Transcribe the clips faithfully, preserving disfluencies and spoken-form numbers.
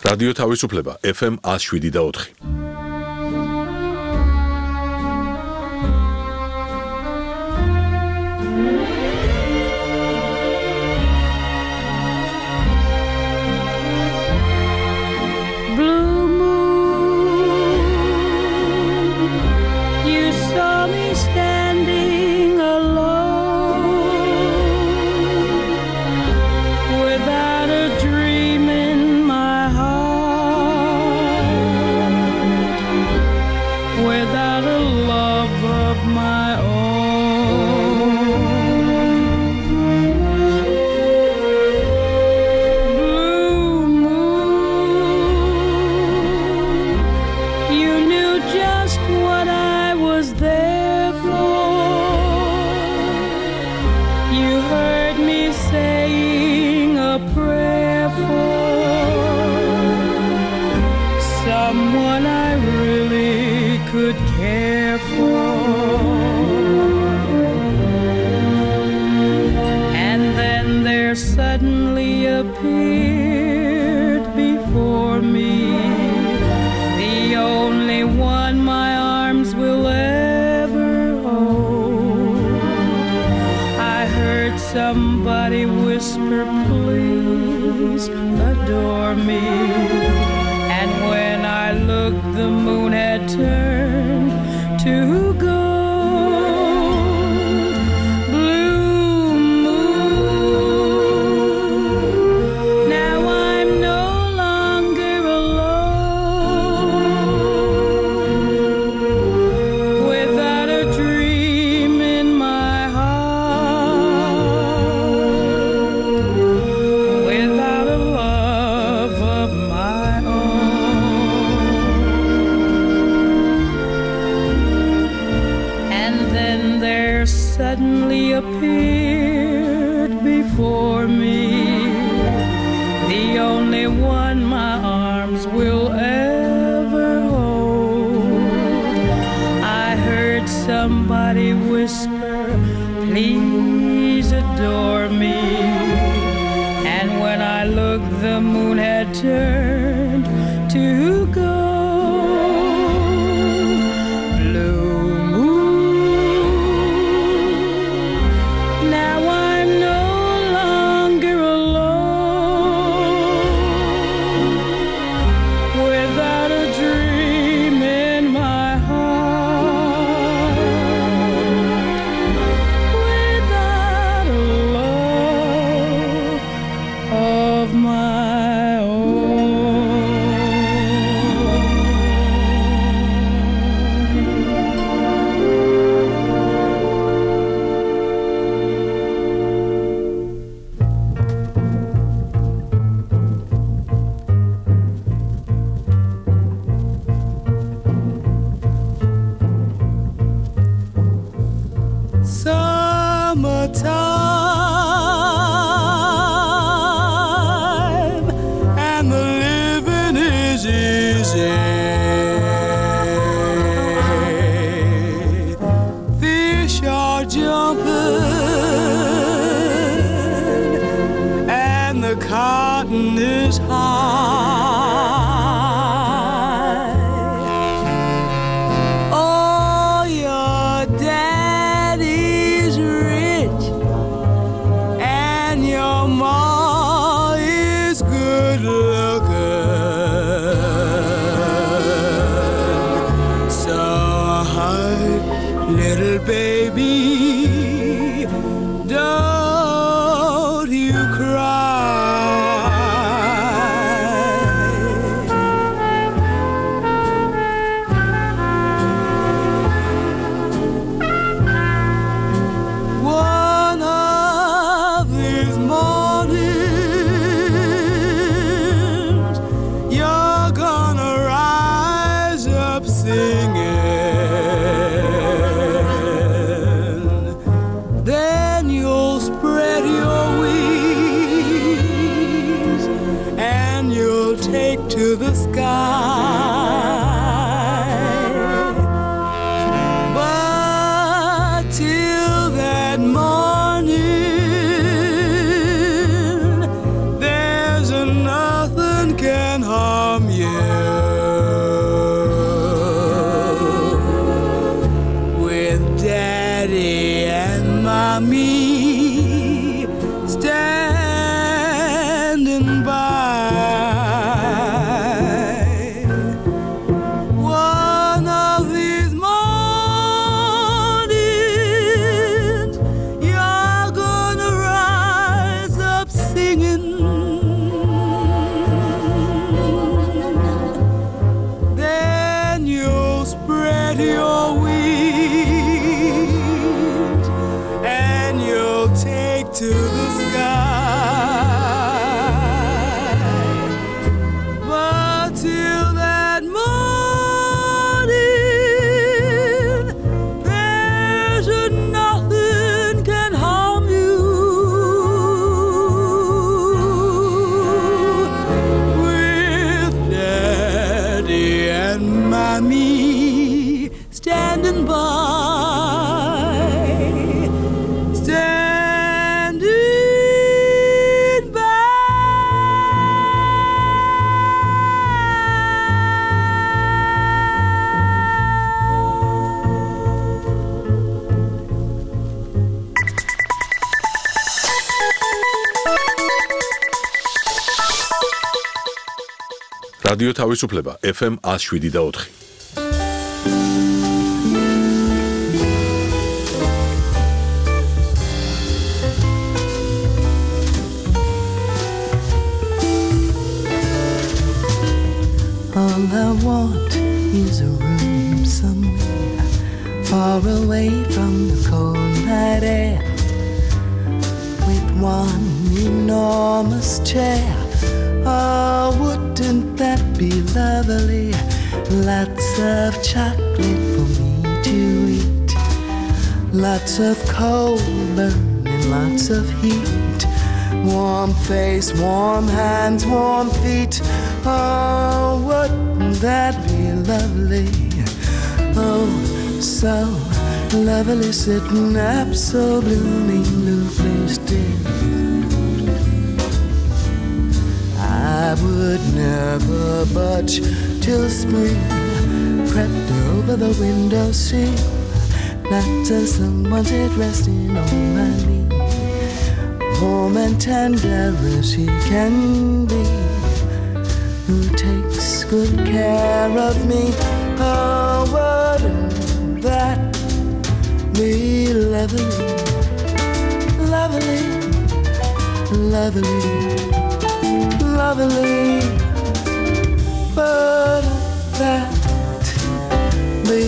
რადიო თავისუფლება ეფ ემ one oh seven და four. Somebody whisper, please adore me. And when I looked, the moon had turned to gold. Blue moon, now I'm no longer alone. Without a dream in my heart, without a love of my own. And then there suddenly appeared before me the only one my arms will ever hold. I heard somebody whisper, please adore me. And when I looked, the moon had turned to gold. Blue moon, now I'm no longer alone. Without a dream in my heart, without a love of my own. Summertime, and the living is easy. Fish are jumping, and the cotton is high. Oh, your daddy's rich, and your ma is good looking. So, hi, little baby, don't you cry. One of these mornings, you're gonna rise up singing. Then you'll spread your wings, and you'll take to the sky. But till that morning, there's nothing can harm from you. With Daddy and Mommy standing by. One of these mornings, you're gonna rise up singing. Then you'll spread your wings and you'll take to the sky. But till that morning, there's nothing can harm you. With Daddy and Mommy standing by, standing by. რადიო თავისუფლება ეფ ემ one oh seven და four. All I want is a room somewhere far away from the cold night air, with one enormous chair. Oh, wouldn't that be lovely? Lots of chocolate for me to eat, lots of coal burning, lots of heat, warm face, warm hands, warm feet. Oh, wouldn't that be lovely? Oh, so lovely, sitting up so bloomingly still. I would never budge till spring crept over the window sill, not till someone's head resting on my knee, warm and tender as he can be, who takes good care of me. Oh, wouldn't that be lovely, lovely, lovely, lovely? Wouldn't that be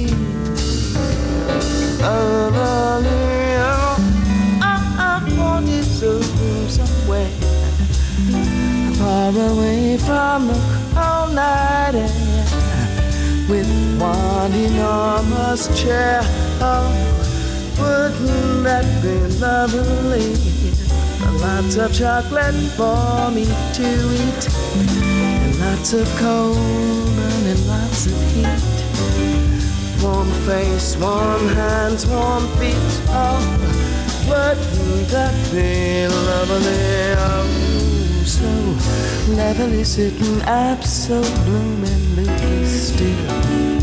lovely? Oh, I, I want you to somewhere far away from the cold night air, with one enormous chair. Oh, wouldn't that be lovely? Lots of chocolate for me to eat, and lots of cold and lots of heat, warm face, warm hands, warm feet. Oh, wouldn't that be lovely? Oh, so lovely, sitting up so bloomingly still.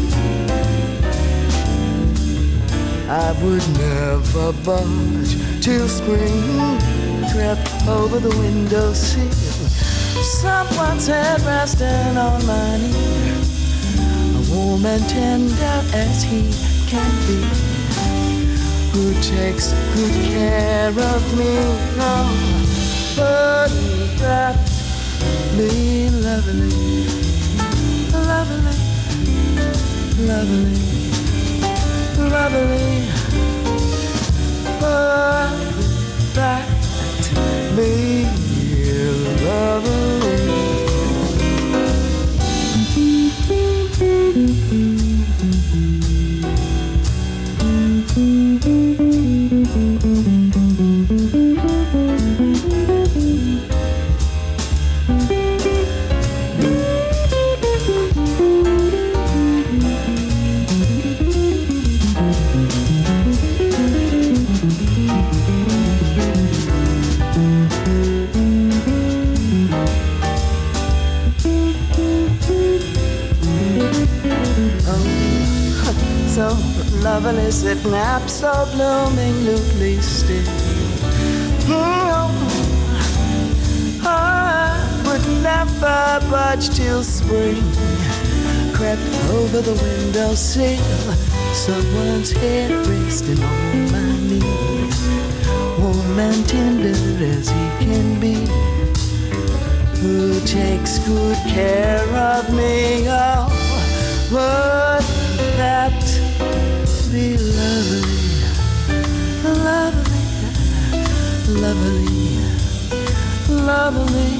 I would never budge till spring crept over the windowsill, someone's head resting on my knee, warm and tender as he can be, who takes good care of me. Oh, wouldn't that be lovely, lovely, lovely, lovely? Wouldn't that be lovely? Oh, so lovely, sitting up, so blooming, loosely still. Oh, I would never budge till spring crept over the windowsill. Someone's head resting on my knee, warm and tender as he can be, who takes good care of me. Oh, would that be lovely, lovely, lovely, lovely?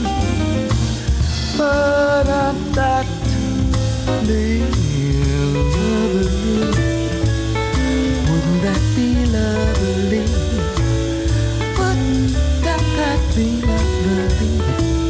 Would that be lovely? Wouldn't that be lovely? Wouldn't that, that be lovely?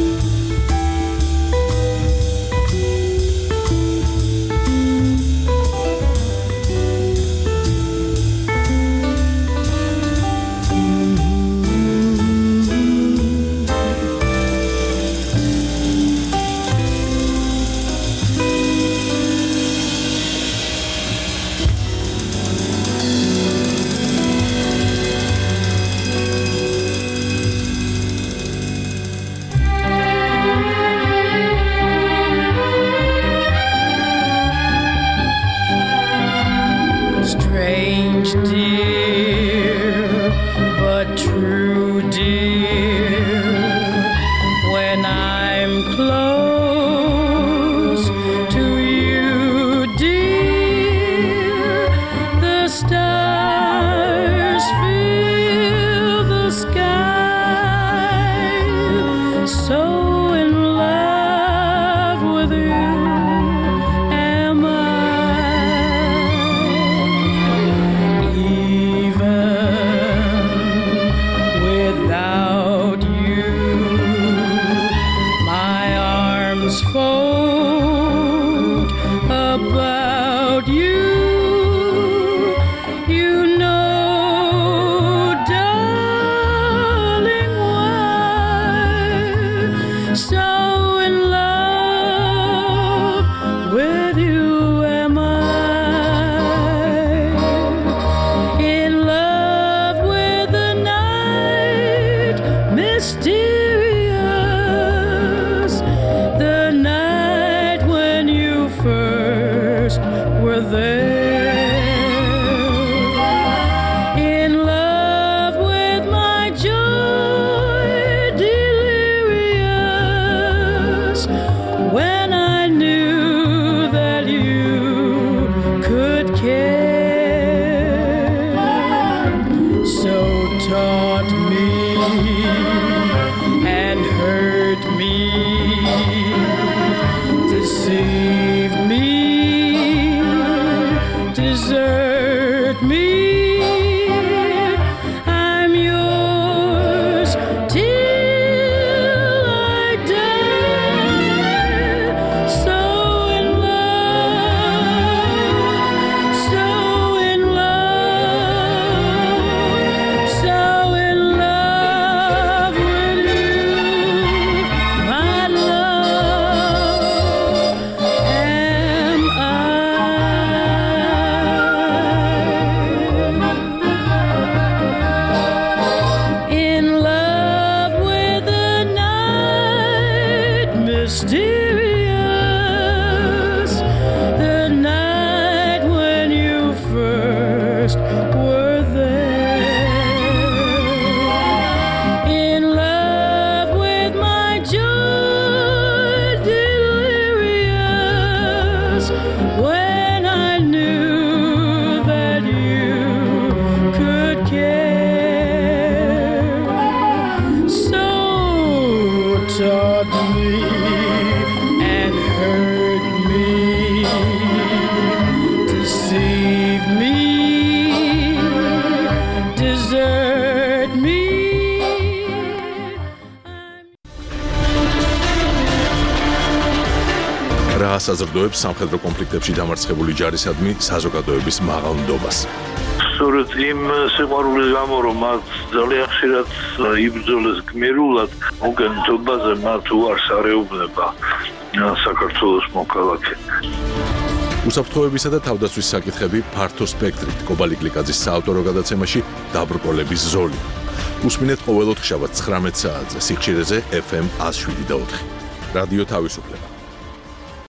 საზრდოებს სამხედრო კონფლიქტებში დამარცხებული ჯარისადმი საზოგადოების მაღალ ნდობას. სწორედ იმ სიყვარულის გამო, რომ მათ ძალიან ხშირად იბრძოლეს გმირულად, მოგენთობაზე მათ უარს არეუბნება საქართველოს მოქალაქე. უსაფრთხოებისა და თავდაცვის საკითხები ფართო სპექტრით კობალი გლიკაძის საავტორო გადაცემაში დაბრკოლების ზოლი. უსმინეთ ყოველ ოთხშაბათს ცხრამეტ საათზე სიხშირეზე ეფ ემ ათს შვიდი და ოთხი. რადიო თავისუფლება.